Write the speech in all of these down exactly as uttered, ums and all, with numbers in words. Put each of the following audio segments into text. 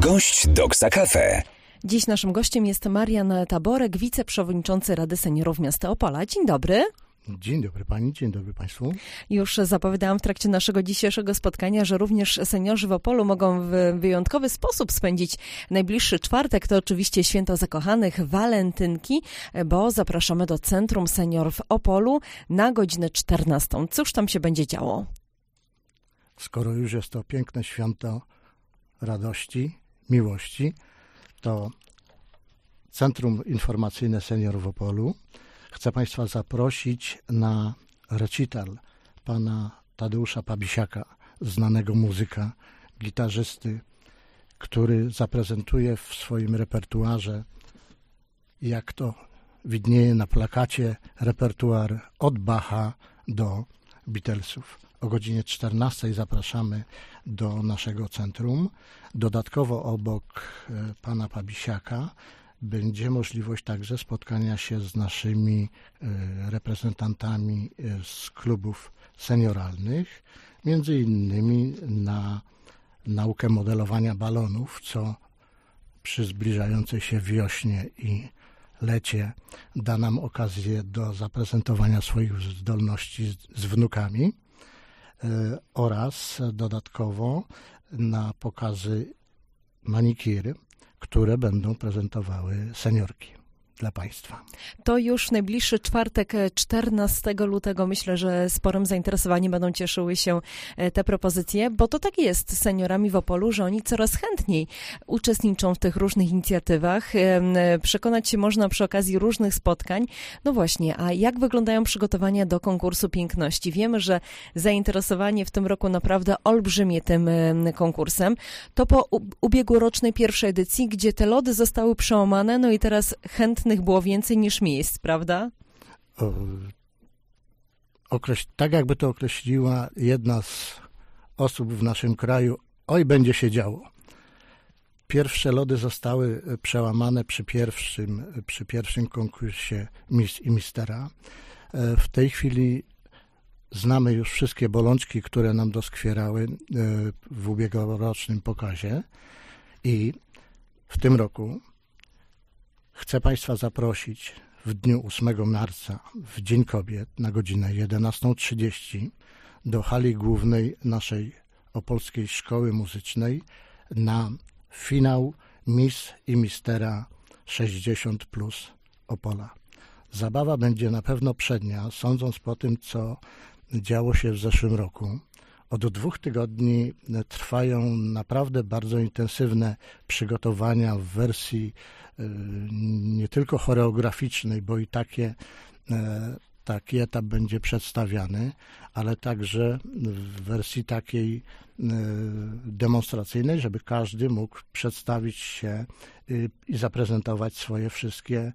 Gość Doksa Cafe. Dziś naszym gościem jest Marian Taborek, wiceprzewodniczący Rady Seniorów Miasta Opola. Dzień dobry. Dzień dobry pani, dzień dobry państwu. Już zapowiadałam w trakcie naszego dzisiejszego spotkania, że również seniorzy w Opolu mogą w wyjątkowy sposób spędzić najbliższy czwartek. To oczywiście Święto Zakochanych, walentynki, bo zapraszamy do Centrum Seniorów w Opolu na godzinę czternastą. Cóż tam się będzie działo? Skoro już jest to piękne święto radości, miłości, to Centrum Informacyjne Seniorów w Opolu chcę państwa zaprosić na recital pana Tadeusza Pabisiaka, znanego muzyka, gitarzysty, który zaprezentuje w swoim repertuarze, jak to widnieje na plakacie, repertuar od Bacha do Beatlesów. O godzinie czternastej zapraszamy do naszego centrum. Dodatkowo obok pana Pabisiaka będzie możliwość także spotkania się z naszymi reprezentantami z klubów senioralnych, między innymi na naukę modelowania balonów, co przy zbliżającej się wiośnie i lecie da nam okazję do zaprezentowania swoich zdolności z, z wnukami oraz dodatkowo na pokazy manikiry, które będą prezentowały seniorki dla państwa. To już najbliższy czwartek, czternastego lutego. Myślę, że sporym zainteresowaniem będą cieszyły się te propozycje, bo to tak jest z seniorami w Opolu, że oni coraz chętniej uczestniczą w tych różnych inicjatywach. Przekonać się można przy okazji różnych spotkań. No właśnie, a jak wyglądają przygotowania do konkursu piękności? Wiemy, że zainteresowanie w tym roku naprawdę olbrzymie tym konkursem. To po ubiegłorocznej pierwszej edycji, gdzie te lody zostały przełamane, no i teraz chętnych było więcej niż miejsc, prawda? O, okreś- tak jakby to określiła jedna z osób w naszym kraju, oj, będzie się działo. Pierwsze lody zostały przełamane przy pierwszym, przy pierwszym konkursie Miss i Mistera. W tej chwili znamy już wszystkie bolączki, które nam doskwierały w ubiegłorocznym pokazie i w tym roku chcę państwa zaprosić w dniu ósmego marca, w Dzień Kobiet, na godzinę jedenastą trzydzieści do hali głównej naszej Opolskiej Szkoły Muzycznej na finał Miss i Mistera sześćdziesiąt plus Opola. Zabawa będzie na pewno przednia, sądząc po tym, co działo się w zeszłym roku. Od dwóch tygodni trwają naprawdę bardzo intensywne przygotowania w wersji nie tylko choreograficznej, bo i takie, taki etap będzie przedstawiany, ale także w wersji takiej demonstracyjnej, żeby każdy mógł przedstawić się i zaprezentować swoje wszystkie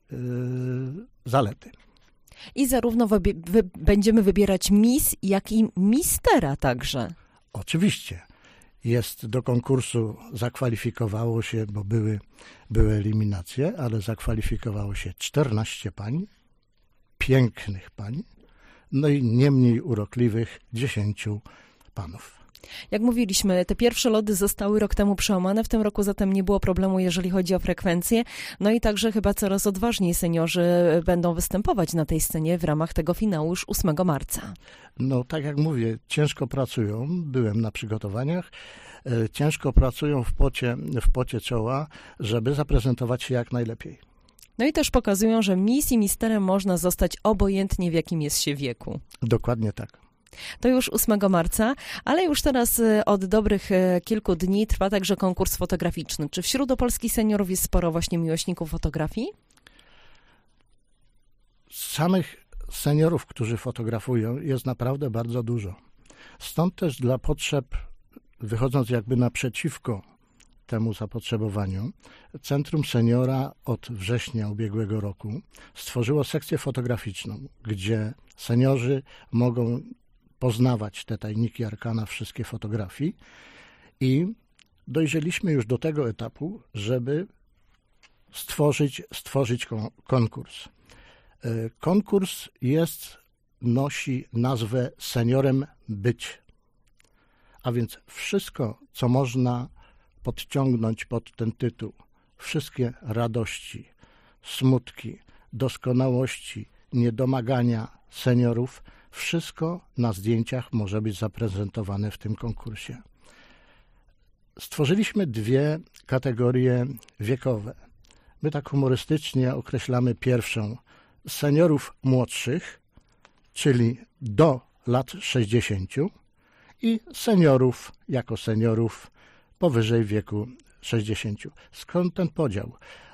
zalety. I zarówno wybie- wy- będziemy wybierać Miss, jak i Mistera także. Oczywiście. Jest do konkursu, zakwalifikowało się, bo były, były eliminacje, ale zakwalifikowało się czternaście pań, pięknych pań, no i nie mniej urokliwych dziesięciu panów. Jak mówiliśmy, te pierwsze lody zostały rok temu przełamane, w tym roku zatem nie było problemu, jeżeli chodzi o frekwencję. No i także chyba coraz odważniej seniorzy będą występować na tej scenie w ramach tego finału już ósmego marca. No tak jak mówię, ciężko pracują, byłem na przygotowaniach, ciężko pracują w pocie, w pocie czoła, żeby zaprezentować się jak najlepiej. No i też pokazują, że Miss i Misterem można zostać obojętnie w jakim jest się wieku. Dokładnie tak. To już ósmego marca, ale już teraz od dobrych kilku dni trwa także konkurs fotograficzny. Czy wśród opolskich seniorów jest sporo właśnie miłośników fotografii? Samych seniorów, którzy fotografują, jest naprawdę bardzo dużo. Stąd też dla potrzeb, wychodząc jakby naprzeciwko temu zapotrzebowaniu, Centrum Seniora od września ubiegłego roku stworzyło sekcję fotograficzną, gdzie seniorzy mogą poznawać te tajniki arkana, wszystkie fotografii i dojrzeliśmy już do tego etapu, żeby stworzyć, stworzyć konkurs. Konkurs jest, nosi nazwę Seniorem Być, a więc wszystko, co można podciągnąć pod ten tytuł wszystkie radości, smutki, doskonałości, niedomagania seniorów, wszystko na zdjęciach może być zaprezentowane w tym konkursie. Stworzyliśmy dwie kategorie wiekowe. My tak humorystycznie określamy pierwszą seniorów młodszych, czyli do lat sześćdziesięciu, i seniorów jako seniorów powyżej wieku sześćdziesięciu. Skąd ten podział?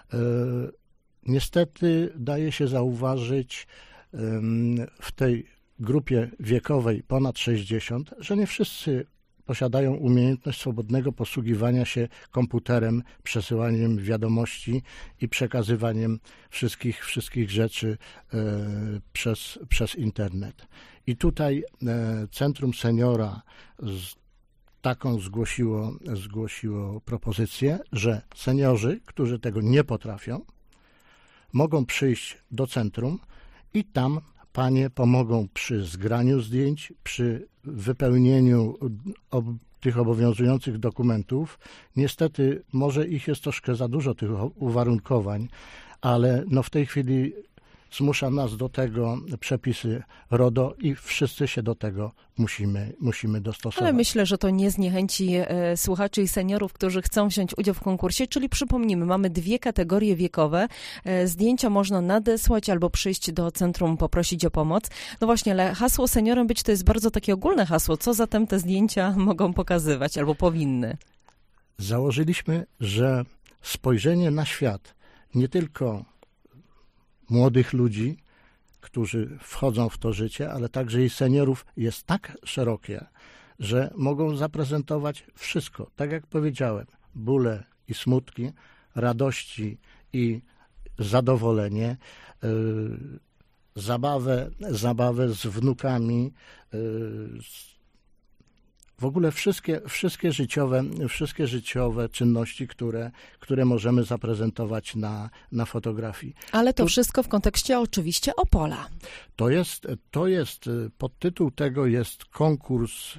Niestety daje się zauważyć w tej grupie wiekowej ponad sześćdziesiąt, że nie wszyscy posiadają umiejętność swobodnego posługiwania się komputerem, przesyłaniem wiadomości i przekazywaniem wszystkich, wszystkich rzeczy e, przez, przez internet. I tutaj e, Centrum Seniora z, taką zgłosiło, zgłosiło propozycję, że seniorzy, którzy tego nie potrafią, mogą przyjść do centrum i tam panie pomogą przy zgraniu zdjęć, przy wypełnieniu ob, tych obowiązujących dokumentów. Niestety może ich jest troszkę za dużo, tych uwarunkowań, ale no w tej chwili zmusza nas do tego przepisy RODO i wszyscy się do tego musimy, musimy dostosować. Ale myślę, że to nie zniechęci e, słuchaczy i seniorów, którzy chcą wziąć udział w konkursie, czyli przypomnijmy, mamy dwie kategorie wiekowe. E, zdjęcia można nadesłać albo przyjść do centrum, poprosić o pomoc. No właśnie, ale hasło seniorem być to jest bardzo takie ogólne hasło. Co zatem te zdjęcia mogą pokazywać albo powinny? Założyliśmy, że spojrzenie na świat nie tylko młodych ludzi, którzy wchodzą w to życie, ale także i seniorów jest tak szerokie, że mogą zaprezentować wszystko. Tak jak powiedziałem, bóle i smutki, radości i zadowolenie, yy, zabawę, zabawę z wnukami, yy, w ogóle wszystkie, wszystkie, życiowe, wszystkie życiowe czynności, które, które możemy zaprezentować na, na fotografii. Ale to, to wszystko w kontekście oczywiście Opola. To jest, to jest, podtytuł tego jest konkurs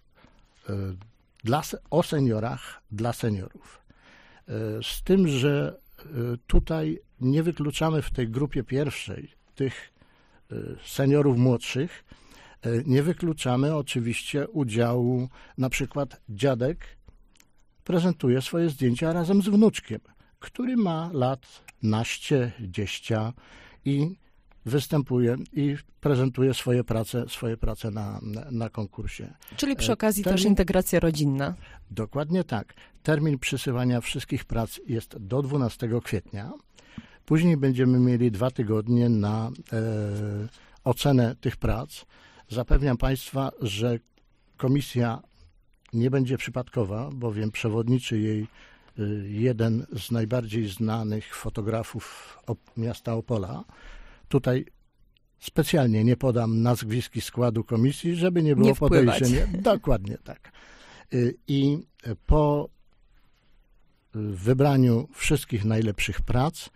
dla, o seniorach dla seniorów. Z tym, że tutaj nie wykluczamy w tej grupie pierwszej tych seniorów młodszych, nie wykluczamy oczywiście udziału, na przykład dziadek prezentuje swoje zdjęcia razem z wnuczkiem, który ma lat naście, dzieścia i występuje i prezentuje swoje prace, swoje prace na, na, na konkursie. Czyli przy okazji Termin, też integracja rodzinna. Dokładnie tak. Termin przysyłania wszystkich prac jest do dwunastego kwietnia. Później będziemy mieli dwa tygodnie na e, ocenę tych prac. Zapewniam Państwa, że komisja nie będzie przypadkowa, bowiem przewodniczy jej jeden z najbardziej znanych fotografów miasta Opola. Tutaj specjalnie nie podam nazwisk i składu komisji, żeby nie było podejrzenia. Dokładnie tak. I po wybraniu wszystkich najlepszych prac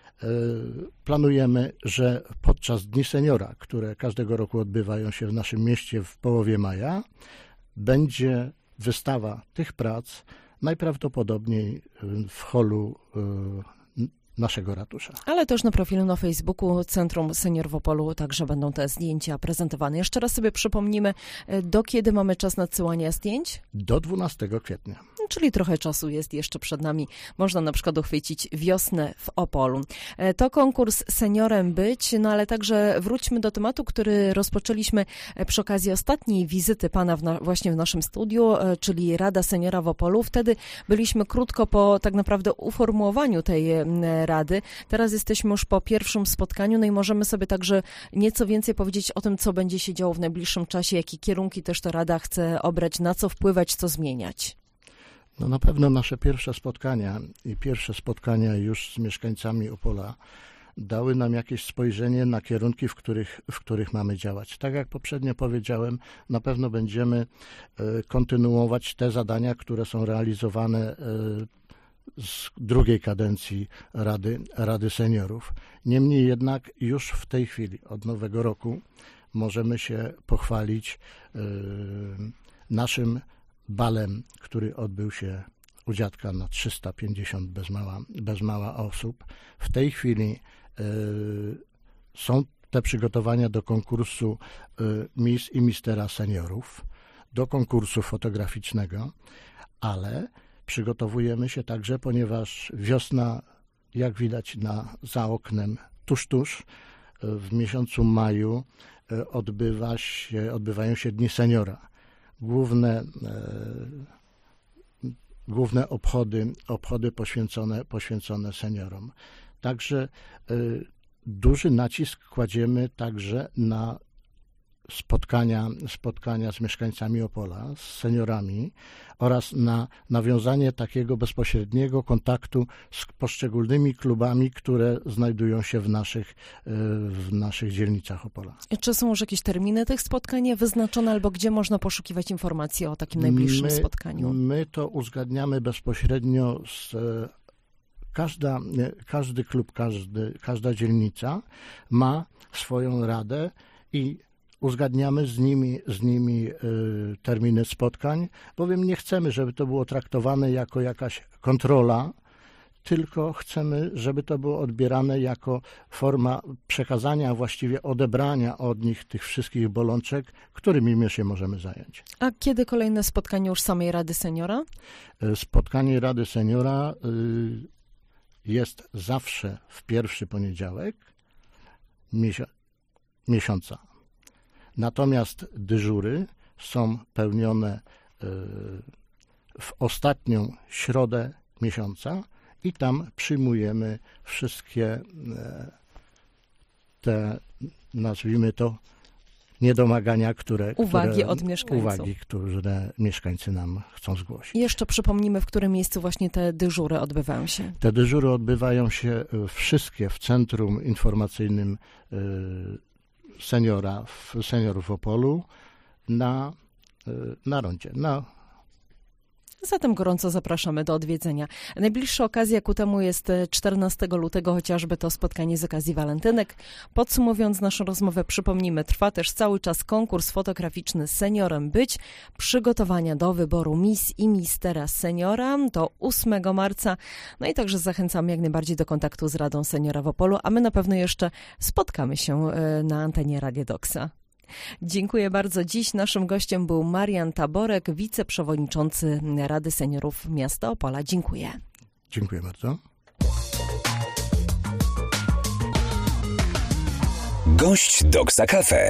planujemy, że podczas Dni Seniora, które każdego roku odbywają się w naszym mieście w połowie maja, będzie wystawa tych prac najprawdopodobniej w holu naszego ratusza. Ale też na profilu na Facebooku Centrum Senior w Opolu także będą te zdjęcia prezentowane. Jeszcze raz sobie przypomnimy, do kiedy mamy czas nadsyłania zdjęć? Do dwunastego kwietnia. Czyli trochę czasu jest jeszcze przed nami. Można na przykład uchwycić wiosnę w Opolu. To konkurs Seniorem być, no ale także wróćmy do tematu, który rozpoczęliśmy przy okazji ostatniej wizyty pana w na, właśnie w naszym studiu, czyli Rada Seniora w Opolu. Wtedy byliśmy krótko po tak naprawdę uformułowaniu tej Rady. Teraz jesteśmy już po pierwszym spotkaniu, no i możemy sobie także nieco więcej powiedzieć o tym, co będzie się działo w najbliższym czasie, jakie kierunki też ta Rada chce obrać, na co wpływać, co zmieniać. No na pewno nasze pierwsze spotkania i pierwsze spotkania już z mieszkańcami Opola dały nam jakieś spojrzenie na kierunki, w których, w których mamy działać. Tak jak poprzednio powiedziałem, na pewno będziemy kontynuować te zadania, które są realizowane z drugiej kadencji Rady, Rady Seniorów. Niemniej jednak już w tej chwili, od nowego roku, możemy się pochwalić naszym balem, który odbył się u dziadka na trzysta pięćdziesiąt bez mała, bez mała osób. W tej chwili y, są te przygotowania do konkursu y, Miss i Mistera Seniorów, do konkursu fotograficznego, ale przygotowujemy się także, ponieważ wiosna, jak widać na, za oknem, tuż, tuż, w miesiącu maju odbywa się, odbywają się Dni Seniora. Główne, e, główne obchody, obchody poświęcone, poświęcone seniorom. Także e, duży nacisk kładziemy także na spotkania, spotkania z mieszkańcami Opola, z seniorami oraz na nawiązanie takiego bezpośredniego kontaktu z poszczególnymi klubami, które znajdują się w naszych, w naszych dzielnicach Opola. Czy są już jakieś terminy tych spotkań wyznaczone, albo gdzie można poszukiwać informacji o takim najbliższym my, spotkaniu? My to uzgadniamy bezpośrednio z Każda, każdy klub, każdy, każda dzielnica ma swoją radę i uzgadniamy z nimi, z nimi y, terminy spotkań, bowiem nie chcemy, żeby to było traktowane jako jakaś kontrola, tylko chcemy, żeby to było odbierane jako forma przekazania, a właściwie odebrania od nich tych wszystkich bolączek, którymi my się możemy zająć. A kiedy kolejne spotkanie już samej Rady Seniora? Spotkanie Rady Seniora y, jest zawsze w pierwszy poniedziałek miesią- miesiąca. Natomiast dyżury są pełnione w ostatnią środę miesiąca i tam przyjmujemy wszystkie te, nazwijmy to, niedomagania, które... Uwagi które, od mieszkańców. Uwagi, które mieszkańcy nam chcą zgłosić. I jeszcze przypomnimy, w którym miejscu właśnie te dyżury odbywają się. Te dyżury odbywają się wszystkie w Centrum Informacyjnym Seniora, w Seniorów w Opolu na, na rondzie. Na... Zatem gorąco zapraszamy do odwiedzenia. Najbliższa okazja ku temu jest czternastego lutego, chociażby to spotkanie z okazji walentynek. Podsumowując naszą rozmowę, przypomnijmy, trwa też cały czas konkurs fotograficzny Seniorem Być. Przygotowania do wyboru Miss i Mistera Seniora do ósmego marca. No i także zachęcamy jak najbardziej do kontaktu z Radą Seniora w Opolu, a my na pewno jeszcze spotkamy się na antenie Radia Doksa. Dziękuję bardzo. Dziś naszym gościem był Marian Taborek, wiceprzewodniczący Rady Seniorów Miasta Opola. Dziękuję. Dziękuję bardzo. Gość Doksa Cafe.